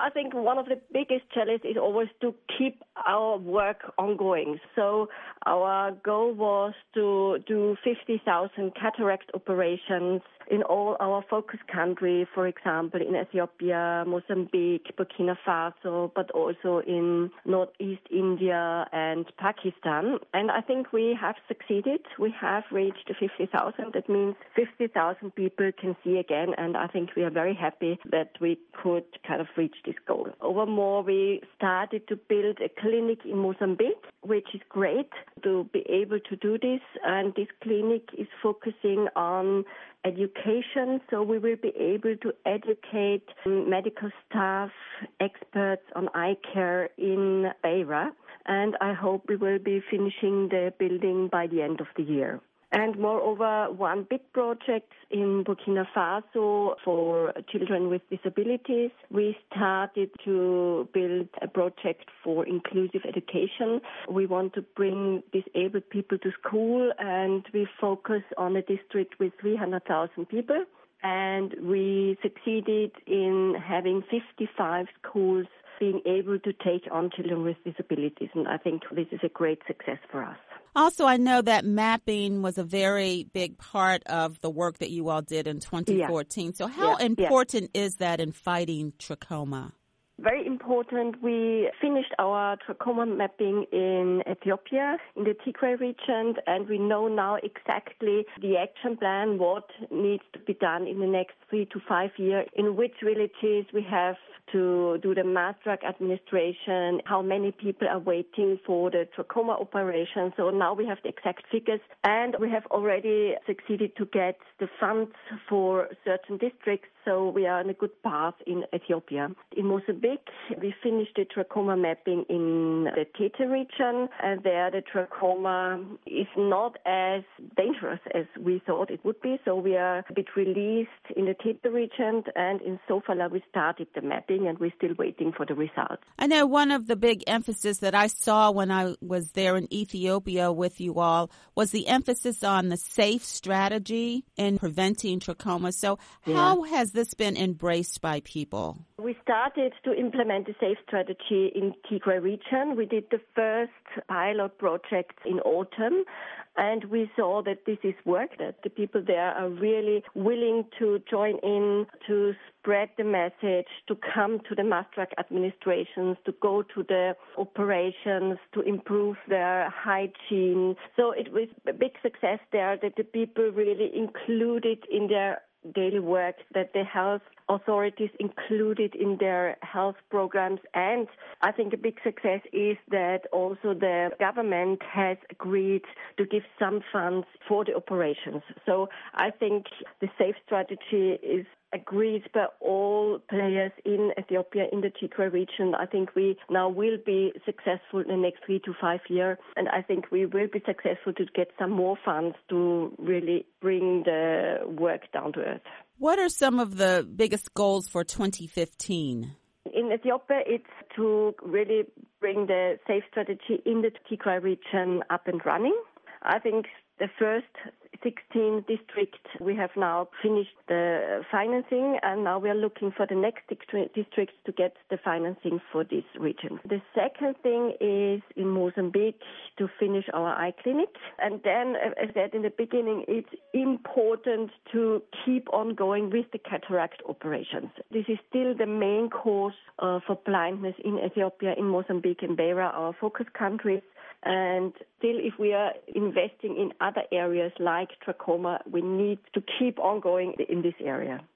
I think one of the biggest challenges is always to keep our work ongoing. So our goal was to do 50,000 cataract operations in all our focus countries, for example, in Ethiopia, Mozambique, Burkina Faso, but also in Northeast India and Pakistan. And I think we have succeeded. We have reached 50,000. That means 50,000 people can see again. And I think we are very happy that we could kind of reach this goal. Overmore, we started to build a clinic in Mozambique, which is great to be able to do this. And this clinic is focusing on education, so we will be able to educate medical staff, experts on eye care in Beira, and I hope we will be finishing the building by the end of the year. And moreover, one big project in Burkina Faso for children with disabilities. We started to build a project for inclusive education. We want to bring disabled people to school, and we focus on a district with 300,000 people. And we succeeded in having 55 schools being able to take on children with disabilities. And I think this is a great success for us. Also, I know that mapping was a very big part of the work that you all did in 2014. So how important is that in fighting trachoma? Very important. We finished our trachoma mapping in Ethiopia, in the Tigray region, and we know now exactly the action plan, what needs to be done in the next 3 to 5 years, in which villages we have to do the mass drug administration, how many people are waiting for the trachoma operation. So now we have the exact figures, and we have already succeeded to get the funds for certain districts. So we are on a good path in Ethiopia. In Mozambique, we finished the trachoma mapping in the Tete region, and there the trachoma is not as dangerous as we thought it would be. So we are a bit released in the Tete region, and in Sofala we started the mapping, and we're still waiting for the results. I know one of the big emphasis that I saw when I was there in Ethiopia with you all was the emphasis on the SAFE strategy in preventing trachoma. So how has this been embraced by people? We started to implement the SAFE strategy in Tigray region. We did the first pilot project in autumn, and we saw that this is work, that the people there are really willing to join in, to spread the message, to come to the mass drug administrations, to go to the operations, to improve their hygiene. So it was a big success there that the people really included in their daily work, that the health authorities included in their health programs. And I think a big success is that also the government has agreed to give some funds for the operations. So I think the SAFE strategy is agreed by all players in Ethiopia, in the Tigray region. I think we now will be successful in the next 3 to 5 years, and I think we will be successful to get some more funds to really bring the work down to earth. What are some of the biggest goals for 2015? In Ethiopia, it's to really bring the SAFE strategy in the Tigray region up and running. I think the first 16 districts, we have now finished the financing, and now we are looking for the next districts to get the financing for this region. The second thing is in Mozambique to finish our eye clinic. And then, as I said in the beginning, it's important to keep on going with the cataract operations. This is still the main cause for blindness in Ethiopia, in Mozambique and Beira, our focus countries. And still, if we are investing in other areas like trachoma, we need to keep on going in this area.